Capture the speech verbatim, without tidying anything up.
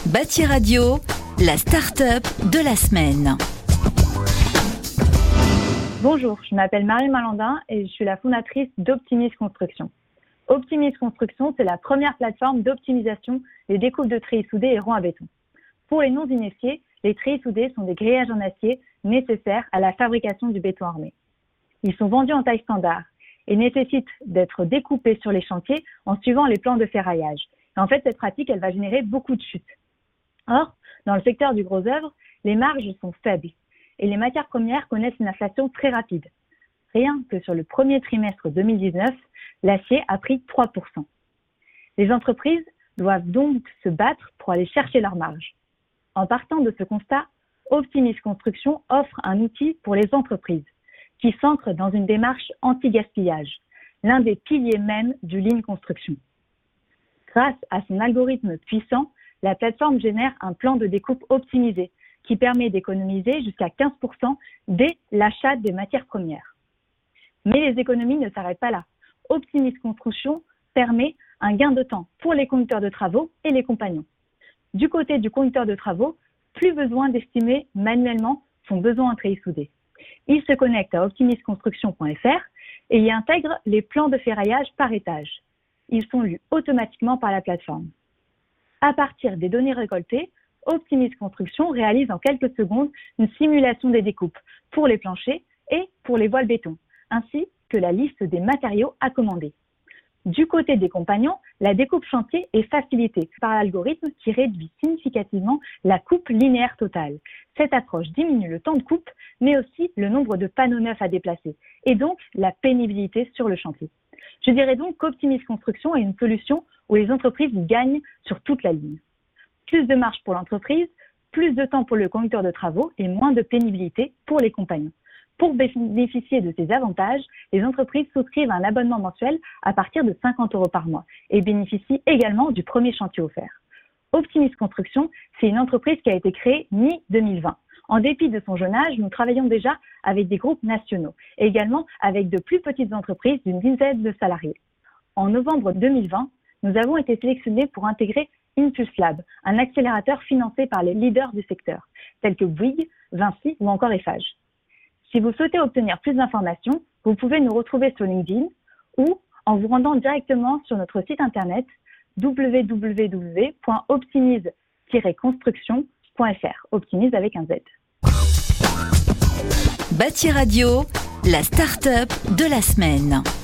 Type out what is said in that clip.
Bâti Radio, la start-up de la semaine. Bonjour, je m'appelle Marie Malandin et je suis la fondatrice d'Optimise Construction. Optimise Construction, c'est la première plateforme d'optimisation des découpes de treillis soudés et ronds à béton. Pour les non-initiés, les treillis soudés sont des grillages en acier nécessaires à la fabrication du béton armé. Ils sont vendus en taille standard et nécessitent d'être découpés sur les chantiers en suivant les plans de ferraillage. Et en fait, cette pratique, elle va générer beaucoup de chutes. Or, dans le secteur du gros œuvre, les marges sont faibles et les matières premières connaissent une inflation très rapide. Rien que sur le premier trimestre deux mille dix-neuf, l'acier a pris trois pour cent. Les entreprises doivent donc se battre pour aller chercher leurs marges. En partant de ce constat, Optimise Construction offre un outil pour les entreprises qui s'ancre dans une démarche anti-gaspillage, l'un des piliers même du Lean Construction. Grâce à son algorithme puissant, la plateforme génère un plan de découpe optimisé qui permet d'économiser jusqu'à quinze pour cent dès l'achat des matières premières. Mais les économies ne s'arrêtent pas là. Optimise Construction permet un gain de temps pour les conducteurs de travaux et les compagnons. Du côté du conducteur de travaux, plus besoin d'estimer manuellement son besoin en treillis soudé. Il se connecte à optimise construction point f r et y intègre les plans de ferraillage par étage. Ils sont lus automatiquement par la plateforme. À partir des données récoltées, Optimise Construction réalise en quelques secondes une simulation des découpes pour les planchers et pour les voiles béton, ainsi que la liste des matériaux à commander. Du côté des compagnons, la découpe chantier est facilitée par l'algorithme qui réduit significativement la coupe linéaire totale. Cette approche diminue le temps de coupe, mais aussi le nombre de panneaux neufs à déplacer, et donc la pénibilité sur le chantier. Je dirais donc qu'Optimise Construction est une solution où les entreprises gagnent sur toute la ligne. Plus de marge pour l'entreprise, plus de temps pour le conducteur de travaux et moins de pénibilité pour les compagnons. Pour bénéficier de ces avantages, les entreprises souscrivent un abonnement mensuel à partir de cinquante euros par mois et bénéficient également du premier chantier offert. Optimise Construction, c'est une entreprise qui a été créée mi deux mille vingt. En dépit de son jeune âge, nous travaillons déjà avec des groupes nationaux et également avec de plus petites entreprises d'une dizaine de salariés. En novembre deux mille vingt, nous avons été sélectionnés pour intégrer Impulse Lab, un accélérateur financé par les leaders du secteur, tels que Bouygues, Vinci ou encore Eiffage. Si vous souhaitez obtenir plus d'informations, vous pouvez nous retrouver sur LinkedIn ou en vous rendant directement sur notre site internet w w w point optimise tiret construction point f r, Optimise avec un Z. Bâti Radio, la start-up de la semaine.